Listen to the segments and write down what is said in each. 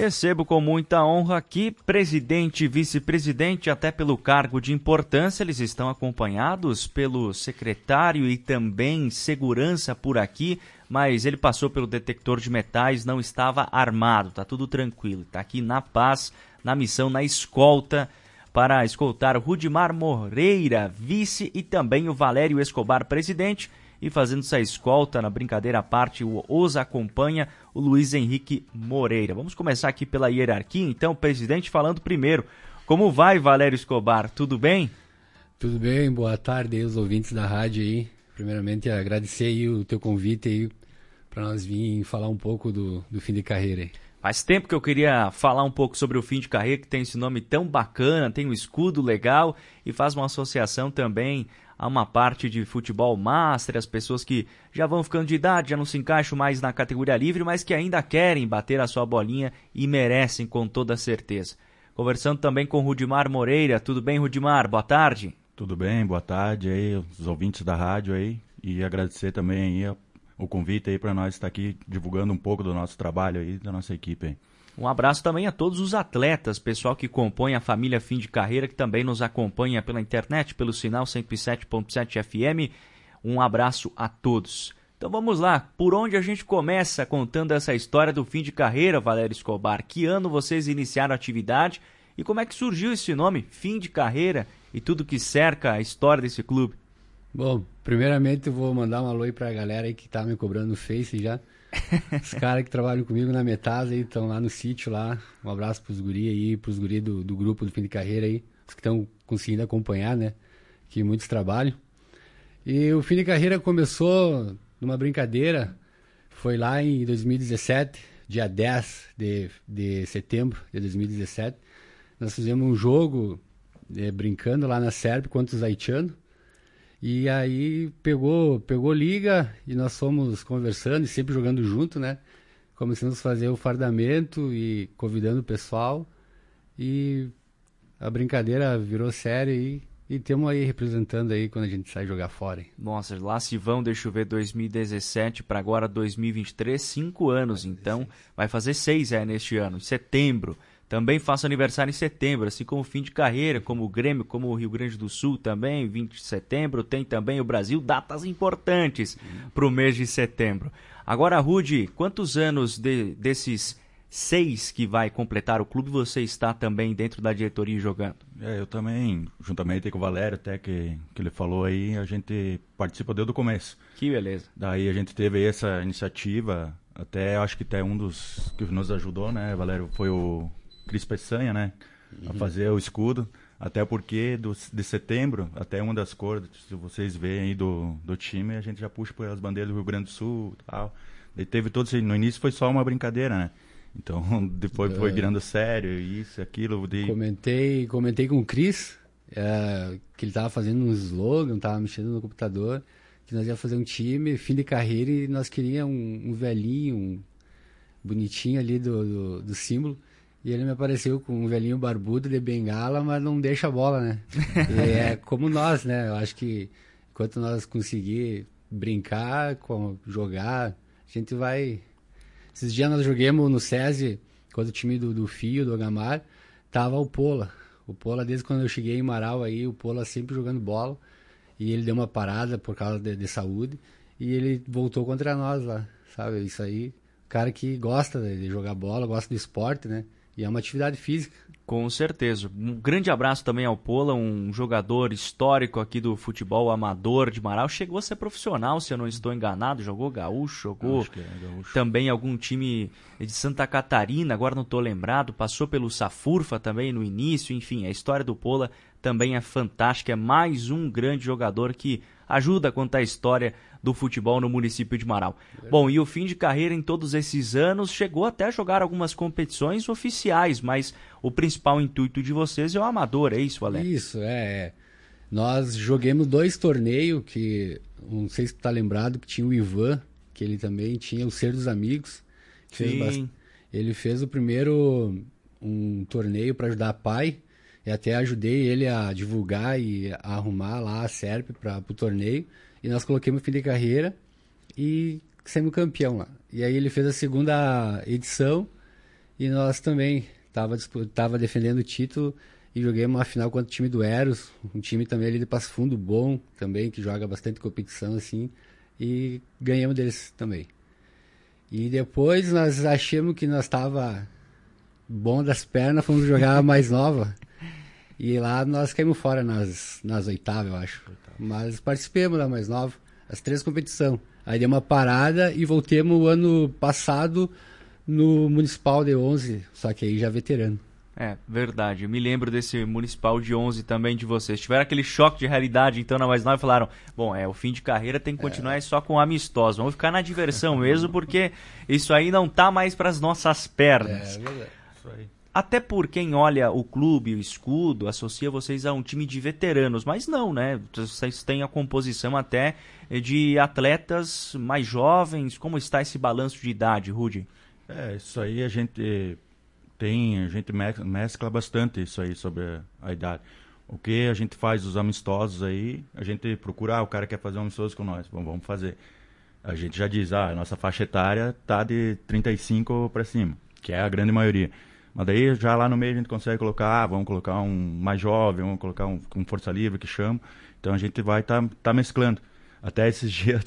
Recebo com muita honra aqui, presidente e vice-presidente, até pelo cargo de importância, eles estão acompanhados pelo secretário e também segurança por aqui, mas ele passou pelo detector de metais, não estava armado, tá tudo tranquilo, tá aqui na paz, na missão, na escolta, para escoltar o Rudimar Moreira, vice, e também o Valério Escobar, presidente. E fazendo essa escolta, na brincadeira à parte, os acompanha o Luiz Henrique Moreira. Vamos começar aqui pela hierarquia, então, o presidente falando primeiro. Como vai, Valério Escobar? Tudo bem? Tudo bem, boa tarde aí, os ouvintes da rádio aí. Primeiramente, agradecer aí o teu convite aí para nós vir falar um pouco do fim de carreira aí. Faz tempo que eu queria falar um pouco sobre o fim de carreira, que tem esse nome tão bacana, tem um escudo legal e faz uma associação também a uma parte de futebol master, as pessoas que já vão ficando de idade, já não se encaixam mais na categoria livre, mas que ainda querem bater a sua bolinha e merecem com toda certeza. Conversando também com o Rudimar Moreira. Tudo bem, Rudimar? Boa tarde. Tudo bem, boa tarde aí, os ouvintes da rádio aí, e agradecer também aí o convite aí para nós estar aqui divulgando um pouco do nosso trabalho aí, da nossa equipe aí. Um abraço também a todos os atletas, pessoal que compõe a família Fim de Carreira, que também nos acompanha pela internet, pelo sinal 107.7 FM. Um abraço a todos. Então vamos lá, por onde a gente começa contando essa história do fim de carreira, Valério Escobar? Que ano vocês iniciaram a atividade e como é que surgiu esse nome, Fim de Carreira, e tudo que cerca a história desse clube? Bom, primeiramente eu vou mandar um alô aí pra galera aí que tá me cobrando no Face já. Os caras que trabalham comigo na Metasa aí, estão lá no sítio lá. Um abraço pros guri aí, pros guri do grupo do Fim de Carreira aí, os que estão conseguindo acompanhar, né? Que muitos trabalham. E o Fim de Carreira começou numa brincadeira, foi lá em 2017, dia 10 de setembro de 2017. Nós fizemos um jogo brincando lá na Sérvia contra os haitianos. E aí pegou liga e nós fomos conversando e sempre jogando junto, né? Começamos a fazer o fardamento e convidando o pessoal. E a brincadeira virou séria e estamos aí representando aí quando a gente sai jogar fora. Hein? Nossa, lá se vão, deixa eu ver, 2017 para agora 2023, 5 anos. Então vai fazer 6 neste ano, em setembro. Também faço aniversário em setembro, assim como o Fim de Carreira, como o Grêmio, como o Rio Grande do Sul também, 20 de setembro, tem também o Brasil, datas importantes para o mês de setembro. Agora, Rudi, quantos anos desses 6 que vai completar o clube você está também dentro da diretoria jogando? Eu também, juntamente com o Valério, até que ele falou aí, a gente participa desde o começo. Que beleza. Daí a gente teve essa iniciativa, acho que até um dos que nos ajudou, né, Valério, foi o Cris Peçanha, né, a fazer o escudo, até porque de setembro até uma das cores, se vocês veem aí do time, a gente já puxa as bandeiras do Rio Grande do Sul e tal. Daí teve todo isso, no início foi só uma brincadeira, né, então depois foi virando sério, isso, aquilo. Comentei com o Cris, que ele tava fazendo um slogan, tava mexendo no computador, que nós ia fazer um time, fim de carreira, e nós queríamos um velhinho, um bonitinho ali do símbolo. E ele me apareceu com um velhinho barbudo de bengala, mas não deixa a bola, né? E é como nós, né? Eu acho que enquanto nós conseguir brincar, jogar, a gente vai... Esses dias nós joguemos no SESI, quando o time do Fio, do Agamar, tava o Pola. O Pola, desde quando eu cheguei em Marau aí, o Pola sempre jogando bola. E ele deu uma parada por causa de saúde. E ele voltou contra nós lá, sabe? Isso aí, cara que gosta de jogar bola, gosta do esporte, né? E é uma atividade física. Com certeza. Um grande abraço também ao Pola, um jogador histórico aqui do futebol amador de Marau. Chegou a ser profissional, se eu não estou enganado. Jogou gaúcho, jogou gaúcho. Também algum time de Santa Catarina, agora não estou lembrado. Passou pelo Safurfa também no início. Enfim, a história do Pola também é fantástica. É mais um grande jogador que ajuda a contar a história do futebol no município de Marau. Bom, e o fim de carreira em todos esses anos chegou até a jogar algumas competições oficiais, mas o principal intuito de vocês é o amador, é isso, Alex? Isso, Nós joguemos 2 torneios, que não sei se tu tá lembrado, que tinha o Ivan, que ele também tinha o Ser dos Amigos. Ele fez o primeiro um torneio para ajudar pai, e até ajudei ele a divulgar e a arrumar lá a SERP para o torneio. E nós colocamos o fim de carreira e saímos campeão lá. E aí ele fez a segunda edição E nós também, tava defendendo o título e joguei uma final contra o time do Eros, um time também ali de Passo Fundo bom também, que joga bastante competição assim, e ganhamos deles também. E depois nós achamos que nós tava bom das pernas, fomos jogar a mais nova. E lá nós caímos fora nas oitavas, eu acho. Mas participamos da mais nova, as 3 competições. Aí deu uma parada e voltemos o ano passado no Municipal de 11, só que aí já veterano. É, verdade. Eu me lembro desse Municipal de 11 também de vocês. Tiveram aquele choque de realidade, então, na mais nova, e falaram, bom, o fim de carreira tem que continuar só com amistosos. Vamos ficar na diversão mesmo, porque isso aí não tá mais para as nossas pernas. É verdade. Isso aí. Até por quem olha o clube, o escudo, associa vocês a um time de veteranos, mas não, né? Vocês têm a composição até de atletas mais jovens. Como está esse balanço de idade, Rudy? Isso aí a gente mescla bastante isso aí sobre a idade. O que a gente faz, os amistosos aí, a gente procura, o cara quer fazer um amistoso com nós, vamos fazer. A gente já diz, a nossa faixa etária tá de 35 para cima, que é a grande maioria. Mas daí já lá no meio a gente consegue colocar, vamos colocar um mais jovem, vamos colocar um força livre que chama. Então a gente vai tá mesclando. Até esses dias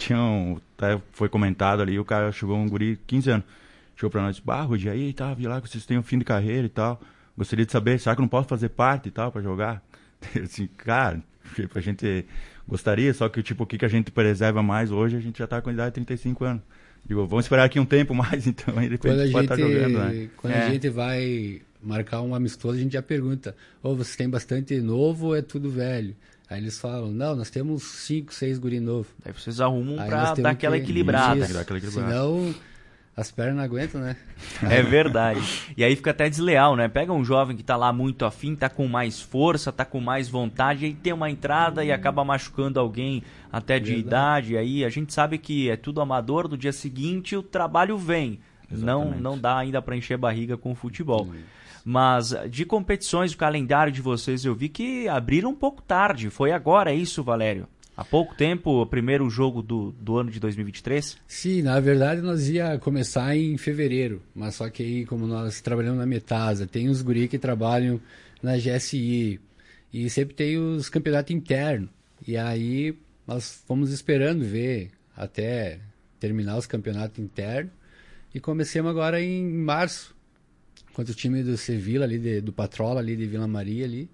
foi comentado ali, o cara chegou um guri 15 anos. Chegou pra nós, Rudy, aí vi lá que vocês têm um fim de carreira e tal. Gostaria de saber, será que eu não posso fazer parte e tal pra jogar? Assim, cara, a gente gostaria, só que o que a gente preserva mais hoje, a gente já tá com a idade de 35 anos. Digo, vamos esperar aqui um tempo mais, então, aí depois a gente pode estar jogando, né? Quando a gente vai marcar um amistoso, a gente já pergunta, vocês têm bastante novo ou é tudo velho? Aí eles falam, não, nós temos 5, 6 guri novo. Aí vocês arrumam pra dar aquela equilibrada. Senão as pernas não aguentam, né? É verdade. E aí fica até desleal, né? Pega um jovem que tá lá muito afim, tá com mais força, tá com mais vontade, e aí tem uma entrada e acaba machucando alguém até de idade. E aí a gente sabe que é tudo amador, no dia seguinte o trabalho vem. Não dá ainda para encher barriga com o futebol. Mas de competições, o calendário de vocês eu vi que abriram um pouco tarde. Foi agora, é isso, Valério? Há pouco tempo, o primeiro jogo do ano de 2023? Sim, na verdade nós ia começar em fevereiro, mas só que aí como nós trabalhamos na Metasa, tem os guri que trabalham na GSI e sempre tem os campeonatos internos. E aí nós fomos esperando ver até terminar os campeonatos internos e começamos agora em março contra o time do Sevilla ali, do Patrola ali de Vila Maria ali.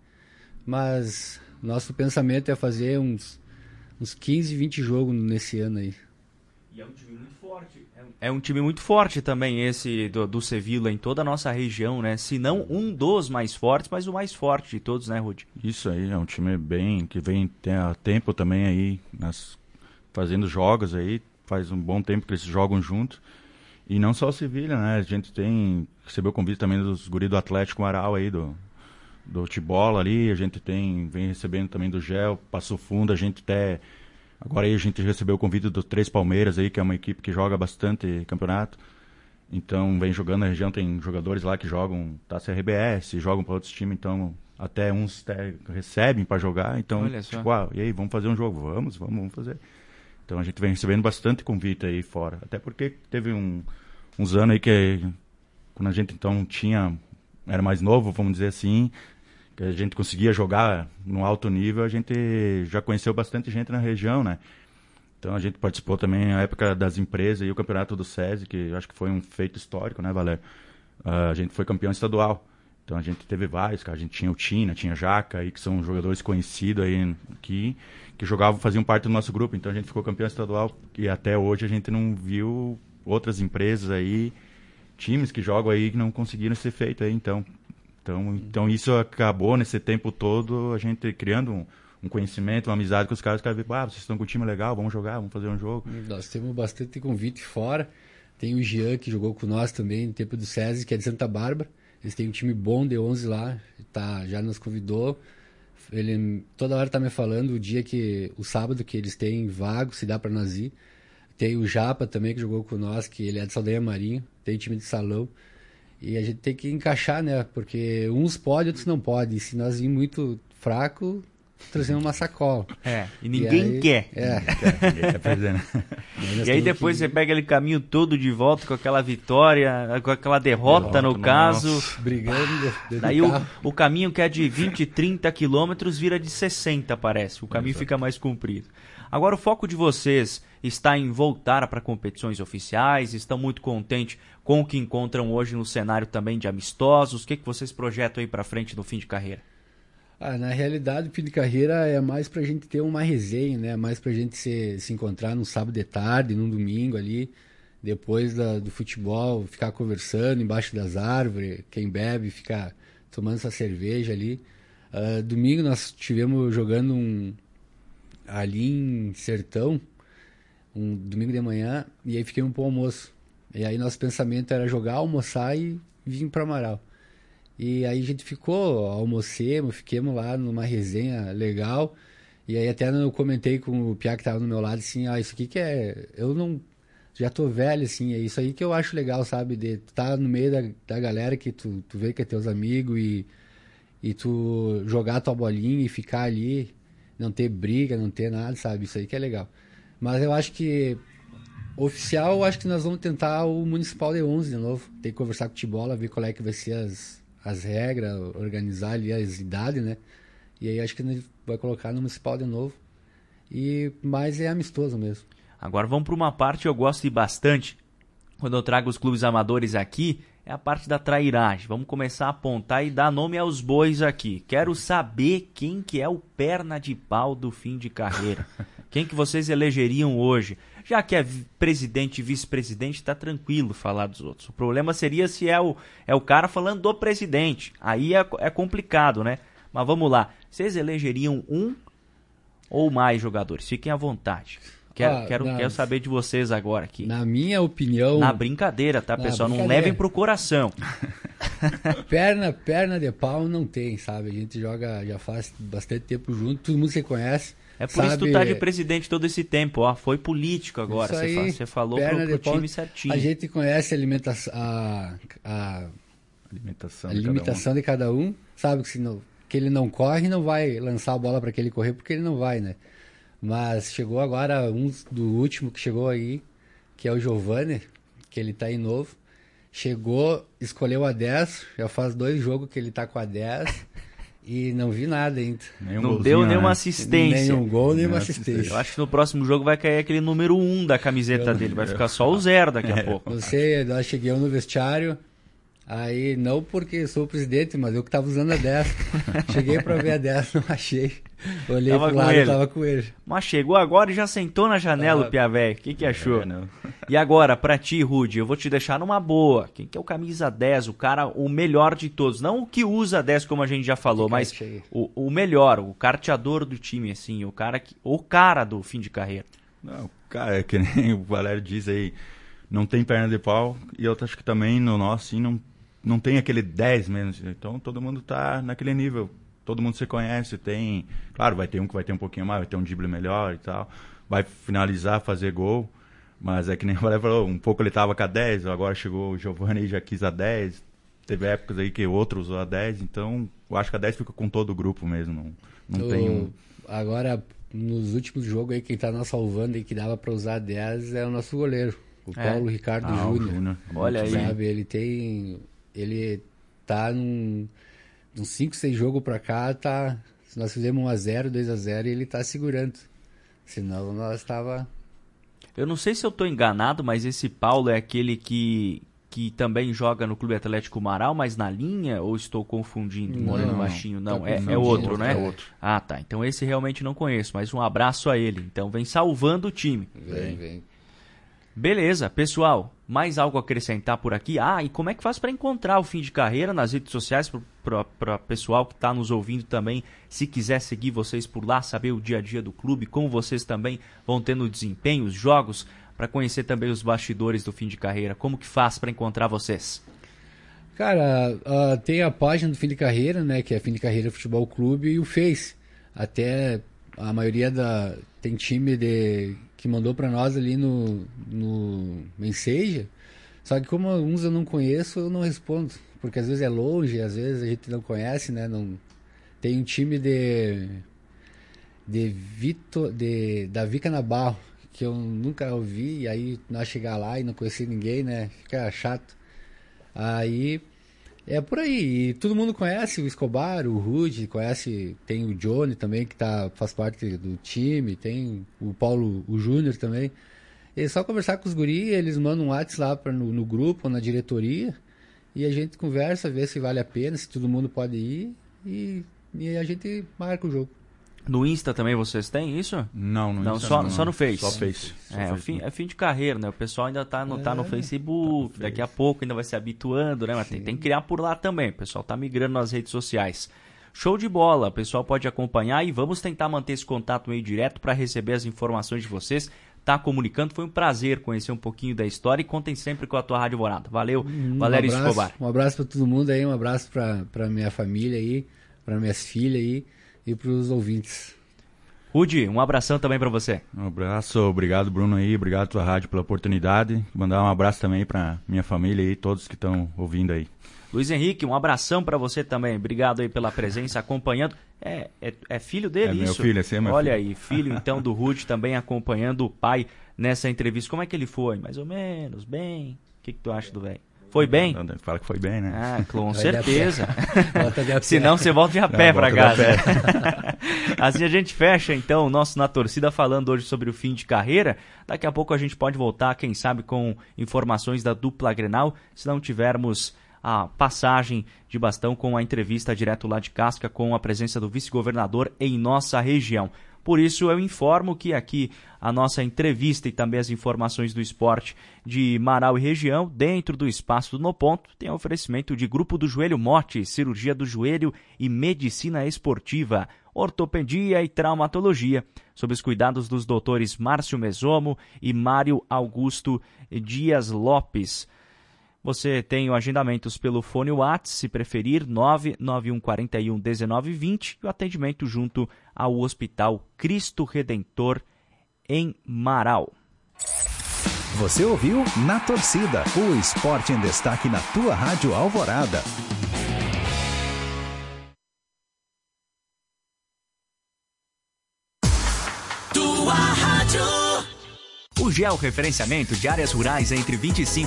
Mas nosso pensamento é fazer uns 15, 20 jogos nesse ano aí. E é um time muito forte. É um time muito forte também esse do Sevilla em toda a nossa região, né? Se não um dos mais fortes, mas o mais forte de todos, né, Rudy? Isso aí, é um time que vem há tempo também aí, fazendo jogos aí, faz um bom tempo que eles jogam juntos. E não só o Sevilla, né? A gente recebeu convite também dos guri do Atlético Aral aí, do Tibola ali, a gente vem recebendo também do Gel, Passo Fundo, agora aí a gente recebeu o convite do Três Palmeiras aí, que é uma equipe que joga bastante campeonato, então vem jogando na região, tem jogadores lá que jogam Taça RBS, jogam para outros times, então até uns recebem para jogar, então e aí, vamos fazer um jogo? Vamos fazer. Então a gente vem recebendo bastante convite aí fora, até porque teve uns anos aí que quando a gente então era mais novo, vamos dizer assim, que a gente conseguia jogar no alto nível, a gente já conheceu bastante gente na região, né? Então a gente participou também na época das empresas e o campeonato do SESI, que eu acho que foi um feito histórico, né, Valério? A gente foi campeão estadual. Então a gente teve vários, cara. A gente tinha o Tina, tinha Jaca, aí, que são jogadores conhecidos aí que jogavam, faziam parte do nosso grupo. Então a gente ficou campeão estadual e até hoje a gente não viu outras empresas aí, times que jogam aí que não conseguiram ser feito aí, então isso acabou nesse tempo todo, a gente criando um conhecimento, uma amizade com os caras veem, vocês estão com um time legal, vamos jogar, vamos fazer um jogo. Nós temos bastante convite fora, tem o Jean que jogou com nós também no tempo do SESI, que é de Santa Bárbara, eles têm um time bom de 11 lá, já nos convidou, ele toda hora tá me falando o sábado que eles têm vago, se dá para nós ir. Tem o Japa também, que jogou com nós, que ele é de Saldanha Marinho, tem time de salão. E a gente tem que encaixar, né? Porque uns podem, outros não podem. E se nós irmos muito fraco, trazendo uma sacola. E ninguém quer. Ninguém quer perder, né? E aí depois você pega aquele caminho todo de volta com aquela vitória, com aquela derrota no caso. Brigando. Daí o caminho que é de 20, 30 quilômetros vira de 60, parece. O caminho fica mais comprido. Agora o foco de vocês está em voltar para competições oficiais, estão muito contentes com o que encontram hoje no cenário também de amistosos. O que vocês projetam aí para frente no fim de carreira? Na realidade, o fim de carreira é mais pra gente ter uma resenha, né? Mais pra gente se encontrar no sábado de tarde, num domingo ali, depois do futebol, ficar conversando embaixo das árvores, quem bebe fica tomando essa cerveja ali. Domingo nós estivemos jogando ali em Sertão, um domingo de manhã, e aí fiquemos pro almoço. E aí nosso pensamento era jogar, almoçar e vir para Amaral. E aí a gente almocemos, fiquemos lá numa resenha legal. E aí até eu comentei com o Piá que tava no meu lado, assim, isso aqui que eu não... Já tô velho, assim, é isso aí que eu acho legal, sabe? De estar no meio da galera que tu vê que é teus amigos e tu jogar tua bolinha e ficar ali, não ter briga, não ter nada, sabe? Isso aí que é legal. Mas eu acho que... Oficial, eu acho que nós vamos tentar o Municipal de 11 de novo. Tem que conversar com o Tibola, ver qual é que vai ser as regras, organizar ali as idades, né? E aí acho que a gente vai colocar no Municipal de novo. Mas é amistoso mesmo. Agora vamos para uma parte que eu gosto bastante, quando eu trago os clubes amadores aqui, é a parte da trairagem. Vamos começar a apontar e dar nome aos bois aqui. Quero saber quem que é o perna de pau do fim de carreira. Quem que vocês elegeriam hoje? Já que é presidente e vice-presidente, tá tranquilo falar dos outros. O problema seria se é o cara falando do presidente. Aí é complicado, né? Mas vamos lá. Vocês elegeriam um ou mais jogadores? Fiquem à vontade. Quero saber de vocês agora aqui. Na minha opinião... Na brincadeira, tá, pessoal? Não levem pro coração. Perna de pau não tem, sabe? A gente joga já faz bastante tempo junto, todo mundo se conhece. É por isso que tu tá de presidente todo esse tempo, ó. Foi político agora. Você falou pro time certinho. A gente conhece a limitação de cada um. Sabe que ele não corre, não vai lançar a bola para aquele correr, porque ele não vai, né? Mas chegou agora do último que chegou aí, que é o Giovanni, que ele tá aí novo. Chegou, escolheu a 10, já faz 2 jogos que ele tá com a 10. E não vi nada ainda. Não deu nenhuma assistência. Nenhum gol, nenhuma assistência. Eu acho que no próximo jogo vai cair aquele número 1 da camiseta dele. Vai ficar só o 0 daqui a pouco. Nós cheguei no vestiário, aí não porque sou o presidente, mas eu que tava usando a 10. Cheguei pra ver a 10, não achei. Olhei pro lado e tava com ele. Mas chegou agora e já sentou na janela o Piavé. O que achou? Não. E agora, pra ti, Rudy, eu vou te deixar numa boa. Quem que é o camisa 10, o cara, o melhor de todos? Não o que usa 10, como a gente já falou, mas o melhor, o carteador do time, assim, o cara do fim de carreira. Não, cara, é que nem o Valério diz aí, não tem perna de pau, e eu acho que também no nosso, assim, não tem aquele 10 menos. Então todo mundo tá naquele nível. Todo mundo se conhece, tem... Claro, vai ter um que vai ter um pouquinho mais, vai ter um drible melhor e tal. Vai finalizar, fazer gol. Mas é que nem o Valério falou, um pouco ele tava com a 10, agora chegou o Giovanni e já quis a 10. Teve épocas aí que outro usou a 10, então eu acho que a 10 fica com todo o grupo mesmo. Não tem um... Agora, nos últimos jogos aí, quem tá nos salvando e que dava pra usar a 10 é o nosso goleiro, o Paulo Ricardo Júnior. Olha aí. Sabe, ele tá uns 5, 6 jogos pra cá, nós fizemos 1-0, 2-0 e ele tá segurando. Senão nós tava... Eu não sei se eu tô enganado, mas esse Paulo é aquele que também joga no Clube Atlético Amaral, mas na linha, ou estou confundindo? Moreno Baixinho, não, é outro, né? É outro. Ah, tá, então esse realmente não conheço, mas um abraço a ele. Então vem salvando o time. Vem. Beleza, pessoal, mais algo a acrescentar por aqui? E como é que faz para encontrar o fim de carreira nas redes sociais para pessoal que está nos ouvindo também, se quiser seguir vocês por lá, saber o dia a dia do clube, como vocês também vão tendo desempenho, os jogos, para conhecer também os bastidores do fim de carreira, como que faz para encontrar vocês? Cara, tem a página do Fim de Carreira, né, que é Fim de Carreira Futebol Clube, e o Face. Até a maioria tem time que mandou para nós ali no Menseja, só que como alguns eu não conheço, eu não respondo, porque às vezes é longe, às vezes a gente não conhece, né? Tem um time Davi Canabarro, que eu nunca ouvi, e aí nós chegar lá e não conhecer ninguém, né? Fica chato. Aí é por aí. E todo mundo conhece o Escobar, o Rude, conhece, tem o Johnny também, que faz parte do time, tem o Paulo, o Júnior também. É só conversar com os guri, eles mandam um WhatsApp lá no grupo, na diretoria, e a gente conversa, vê se vale a pena, se todo mundo pode ir, e a gente marca o jogo. No Insta também vocês têm isso? Não, no Insta só no Face. Só Face. É fim de carreira, né? O pessoal ainda tá no Facebook, daqui a pouco ainda vai se habituando, né? Mas tem que criar por lá também. O pessoal tá migrando nas redes sociais. Show de bola, o pessoal pode acompanhar e vamos tentar manter esse contato meio direto para receber as informações de vocês. Tá comunicando, foi um prazer conhecer um pouquinho da história e contem sempre com a tua Rádio Alvorada. Valeu, Valério Escobar. Um abraço para todo mundo aí, um abraço para minha família aí, para minhas filhas aí e para os ouvintes. Rudy, um abração também para você. Um abraço, obrigado Bruno aí, obrigado tua rádio pela oportunidade. Mandar um abraço também para minha família aí, todos que estão ouvindo aí. Luiz Henrique, um abração para você também. Obrigado aí pela presença, acompanhando. É filho dele isso? Meu filho, assim é meu Olha filho. aí, filho então do Rudy também acompanhando o pai nessa entrevista. Como é que ele foi? Mais ou menos, bem? O que tu acha do velho? Foi bem? Fala que foi bem, né? Ah, com certeza. Se não, você volta de a pé para casa. Pé. Assim a gente fecha então o nosso Na Torcida falando hoje sobre o fim de carreira. Daqui a pouco a gente pode voltar, quem sabe, com informações da dupla Grenal, se não tivermos a passagem de bastão com a entrevista direto lá de Casca com a presença do vice-governador em nossa região. Por isso eu informo que aqui a nossa entrevista e também as informações do esporte de Marau e região, dentro do espaço do No Ponto, tem oferecimento de Grupo do Joelho Mote, cirurgia do joelho e medicina esportiva, ortopedia e traumatologia, sob os cuidados dos doutores Márcio Mesomo e Mário Augusto Dias Lopes. Você tem o agendamentos pelo fone WhatsApp, se preferir, 991411920 e o atendimento junto ao Hospital Cristo Redentor em Marau. Você ouviu Na Torcida, o esporte em destaque na tua Rádio Alvorada. Tua rádio. O georreferenciamento de áreas rurais entre 25